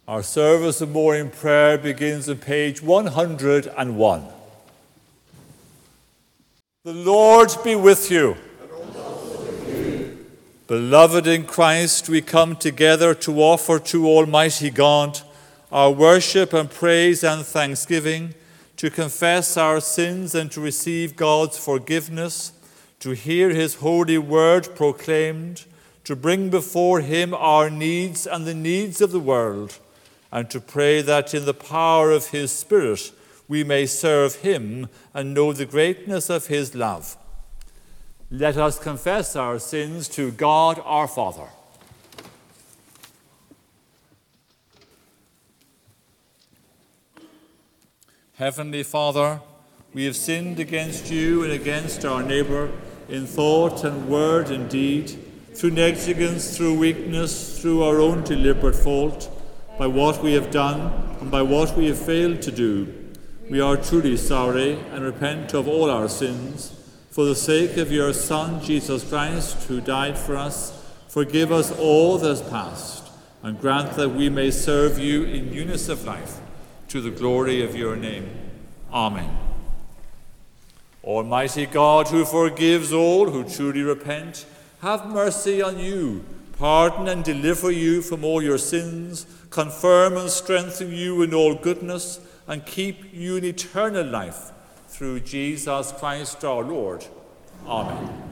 Our service of morning prayer begins on page 101. The Lord be with you. And also with you. Beloved in Christ, we come together to offer to Almighty God our worship and praise and thanksgiving, to confess our sins and to receive God's forgiveness, to hear his holy word proclaimed, to bring before him our needs and the needs of the world, and to pray that in the power of his Spirit we may serve him and know the greatness of his love. Let us confess our sins to God our Father. Heavenly Father, we have sinned against you and against our neighbour in thought and word and deed, through negligence, through weakness, through our own deliberate fault, by what we have done and by what we have failed to do. We are truly sorry and repent of all our sins. For the sake of your Son, Jesus Christ, who died for us, forgive us all that has passed, and grant that we may serve you in newness of life, to the glory of your name. Amen. Almighty God, who forgives all who truly repent, have mercy on you, pardon and deliver you from all your sins, confirm and strengthen you in all goodness, and keep you in eternal life, through Jesus Christ our Lord. Amen.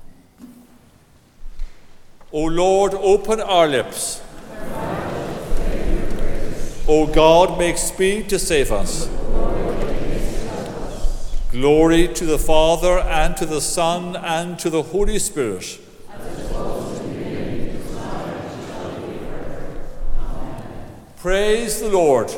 O Lord, open our lips. O God, make speed to save us. Glory to the Father, and to the Son, and to the Holy Spirit. Praise the Lord.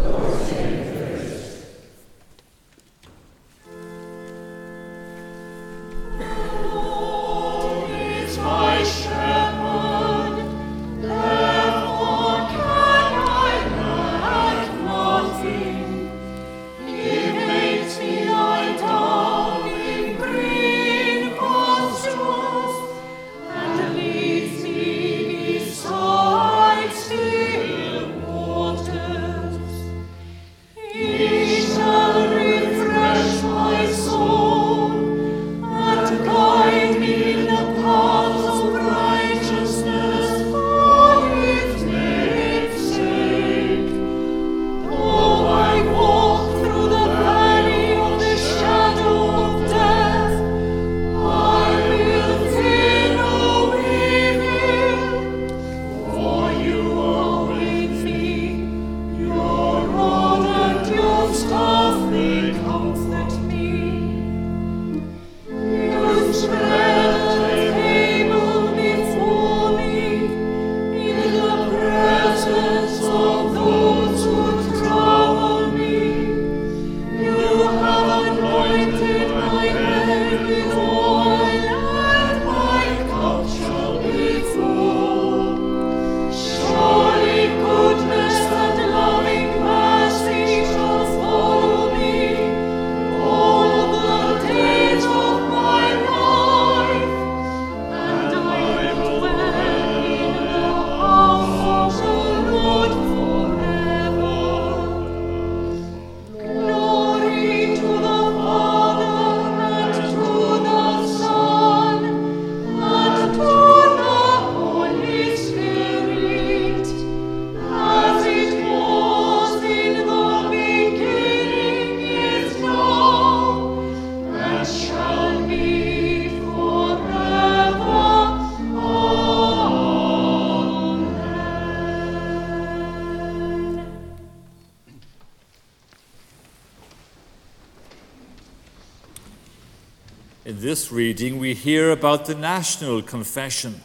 In this reading, we hear about the national confession.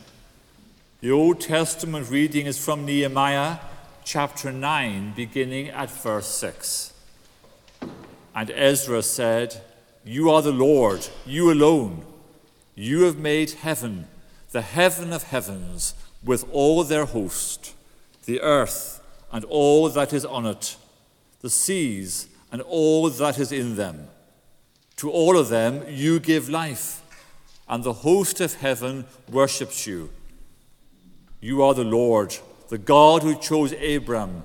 The Old Testament reading is from Nehemiah chapter 9, beginning at verse 6. And Ezra said, "You are the Lord, you alone. You have made heaven, the heaven of heavens, with all their host, the earth and all that is on it, the seas and all that is in them. To all of them you give life, and the host of heaven worships you. You are the Lord, the God who chose Abram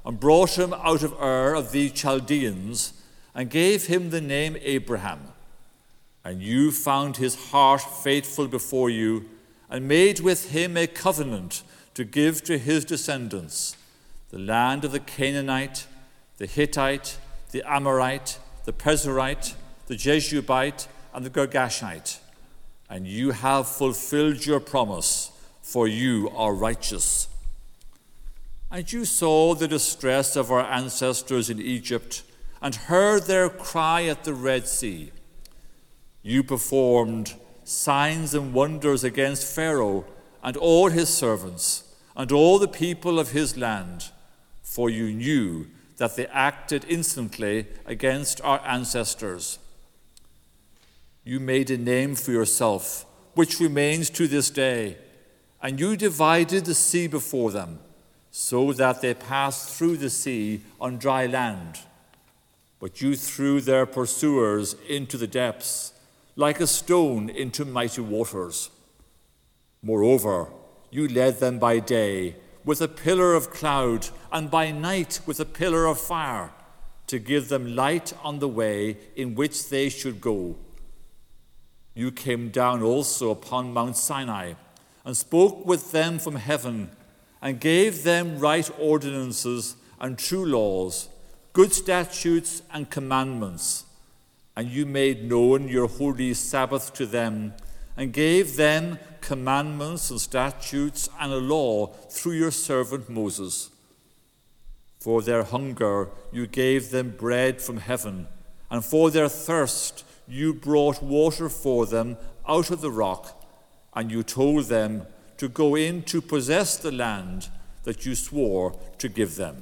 and brought him out of Ur of the Chaldeans, and gave him the name Abraham. And you found his heart faithful before you, and made with him a covenant to give to his descendants the land of the Canaanite, the Hittite, the Amorite, the Pezerite, the Jeshubite, and the Girgashite. And you have fulfilled your promise, for you are righteous. And you saw the distress of our ancestors in Egypt, and heard their cry at the Red Sea. You performed signs and wonders against Pharaoh and all his servants, and all the people of his land, for you knew that they acted insolently against our ancestors. You made a name for yourself, which remains to this day, and you divided the sea before them, so that they passed through the sea on dry land. But you threw their pursuers into the depths, like a stone into mighty waters. Moreover, you led them by day with a pillar of cloud, and by night with a pillar of fire, to give them light on the way in which they should go. You came down also upon Mount Sinai, and spoke with them from heaven, and gave them right ordinances and true laws, good statutes and commandments. And you made known your holy Sabbath to them, and gave them commandments and statutes and a law through your servant Moses. For their hunger you gave them bread from heaven, and for their thirst you brought water for them out of the rock, and you told them to go in to possess the land that you swore to give them.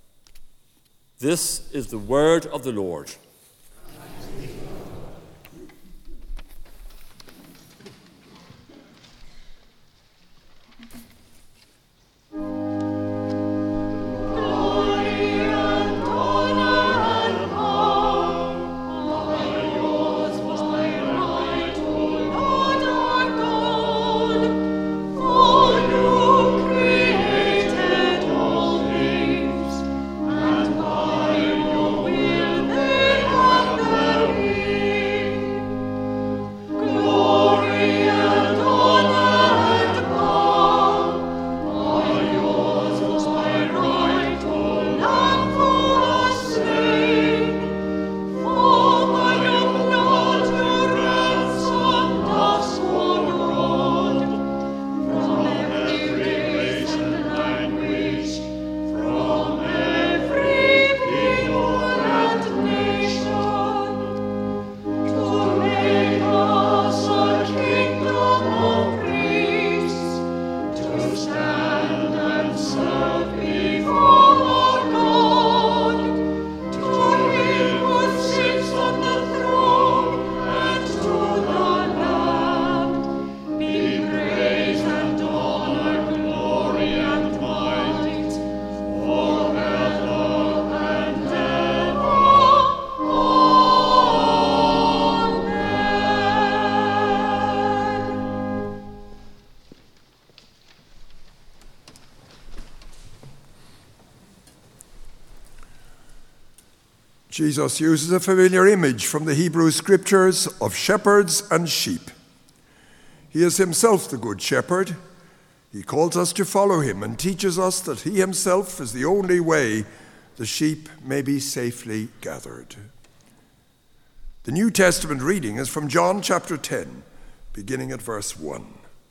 This is the word of the Lord. Jesus uses a familiar image from the Hebrew Scriptures of shepherds and sheep. He is himself the Good Shepherd. He calls us to follow him and teaches us that he himself is the only way the sheep may be safely gathered. The New Testament reading is from John chapter 10, beginning at verse 1.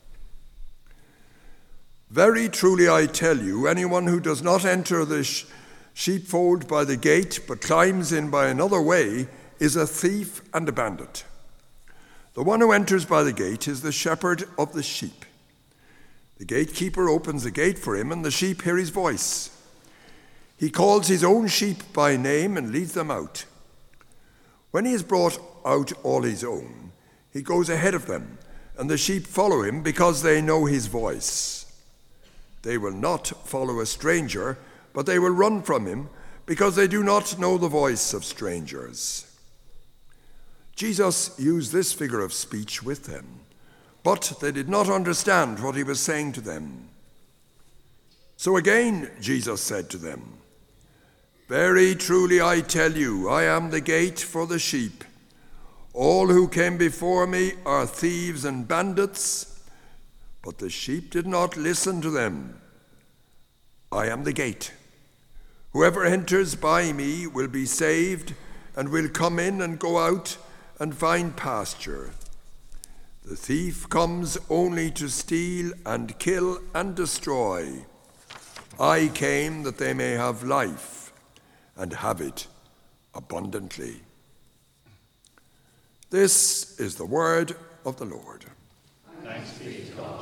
Very truly I tell you, anyone who does not enter the sheepfold by the gate, but climbs in by another way, is a thief and a bandit. The one who enters by the gate is the shepherd of the sheep. The gatekeeper opens the gate for him, and the sheep hear his voice. He calls his own sheep by name and leads them out. When he has brought out all his own, he goes ahead of them, and the sheep follow him because they know his voice. They will not follow a stranger, but they will run from him because they do not know the voice of strangers. Jesus used this figure of speech with them, but they did not understand what he was saying to them. So again, Jesus said to them, Very truly I tell you, I am the gate for the sheep. All who came before me are thieves and bandits, but the sheep did not listen to them. I am the gate. Whoever enters by me will be saved and will come in and go out and find pasture. The thief comes only to steal and kill and destroy. I came that they may have life and have it abundantly. This is the word of the Lord. Thanks be to God.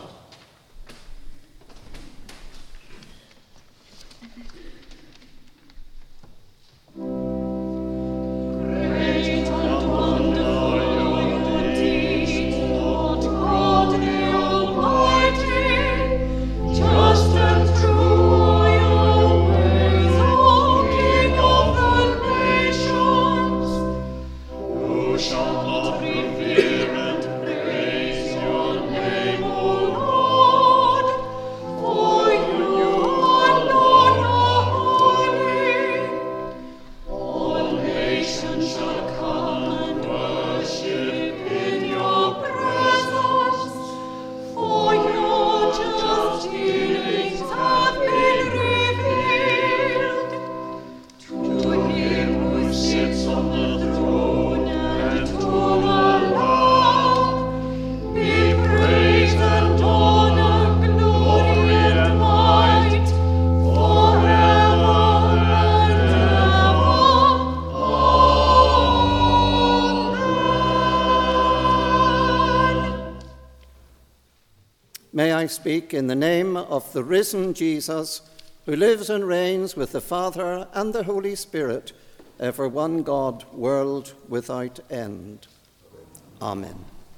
May I speak in the name of the risen Jesus, who lives and reigns with the Father and the Holy Spirit, ever one God, world without end. Amen.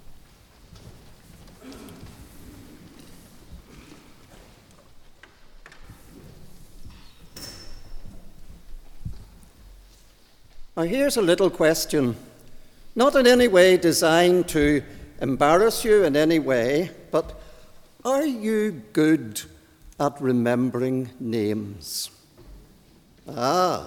Now here's a little question, not in any way designed to embarrass you in any way, but are you good at remembering names? I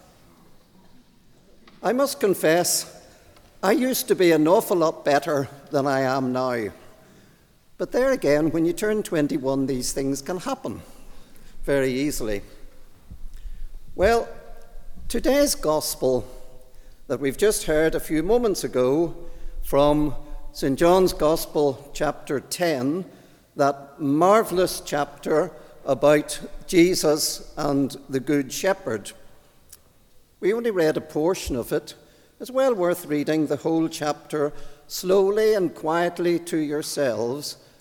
must confess, I used to be an awful lot better than I am now. But there again, when you turn 21, these things can happen very easily. Well, today's gospel that we've just heard a few moments ago from St. John's Gospel, chapter 10, that marvellous chapter about Jesus and the Good Shepherd. We only read a portion of it. It's well worth reading the whole chapter slowly and quietly to yourselves